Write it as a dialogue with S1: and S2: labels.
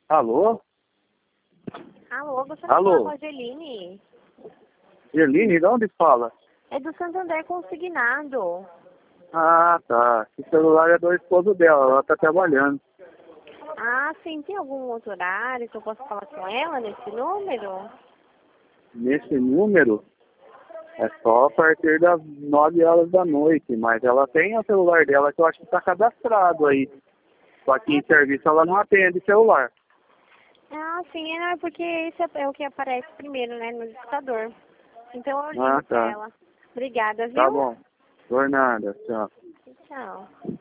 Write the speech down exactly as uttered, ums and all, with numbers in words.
S1: Alô?
S2: Alô, gostaria de
S1: Alô?
S2: falar com a Angeline.
S1: Geline, de onde fala?
S2: É do Santander Consignado.
S1: Ah, tá. Esse celular é do esposo dela, ela tá trabalhando.
S2: Ah, sim, tem algum outro horário que eu possa falar com ela nesse número?
S1: Nesse número, é só a partir das nove horas da noite, mas ela tem o celular dela que eu acho que tá cadastrado aí. Só que em serviço ela não atende celular.
S2: Ah, sim, é, não, é porque esse é é o que aparece primeiro, né, no computador. Então eu ligo
S1: Ah,
S2: pra
S1: tá.
S2: ela. Obrigada,
S1: Tá
S2: viu?
S1: bom. Por nada, tchau.
S2: Tchau.